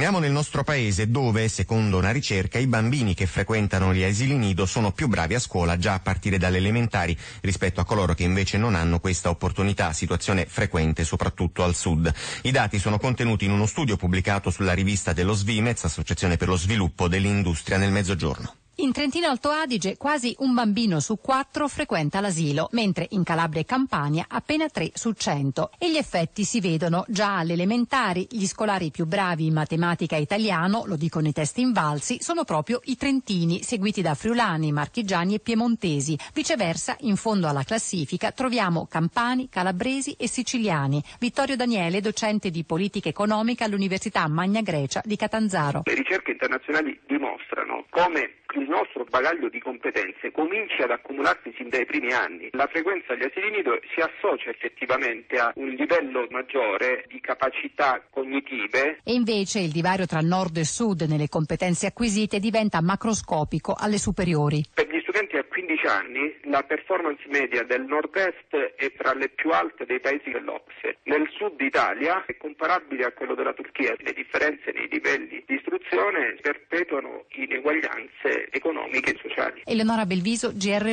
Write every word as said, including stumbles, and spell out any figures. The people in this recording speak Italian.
Torniamo nel nostro paese dove, secondo una ricerca, i bambini che frequentano gli asili nido sono più bravi a scuola già a partire dalle elementari rispetto a coloro che invece non hanno questa opportunità, situazione frequente soprattutto al sud. I dati sono contenuti in uno studio pubblicato sulla rivista dello Svimez, Associazione per lo Sviluppo dell'Industria nel Mezzogiorno. In Trentino Alto Adige quasi un bambino su quattro frequenta l'asilo, mentre in Calabria e Campania appena tre su cento. E gli effetti si vedono già alle elementari. Gli scolari più bravi in matematica e italiano, lo dicono i test invalsi, sono proprio i trentini, seguiti da friulani, marchigiani e piemontesi. Viceversa, in fondo alla classifica troviamo campani, calabresi e siciliani. Vittorio Daniele, docente di politica economica all'Università Magna Grecia di Catanzaro. Le ricerche internazionali dimostrano come il nostro bagaglio di competenze comincia ad accumularsi sin dai primi anni. La frequenza agli asili nido si associa effettivamente a un livello maggiore di capacità cognitive. E invece il divario tra nord e sud nelle competenze acquisite diventa macroscopico alle superiori. Per gli studenti a quindici anni la performance media del nord-est è tra le più alte dei paesi dell'O C S E. Nel sud Italia è comparabile a quello della Turchia. Le differenze nei livelli di istruzione perpetuano ineguaglianze economiche e sociali. Eleonora Belviso, G R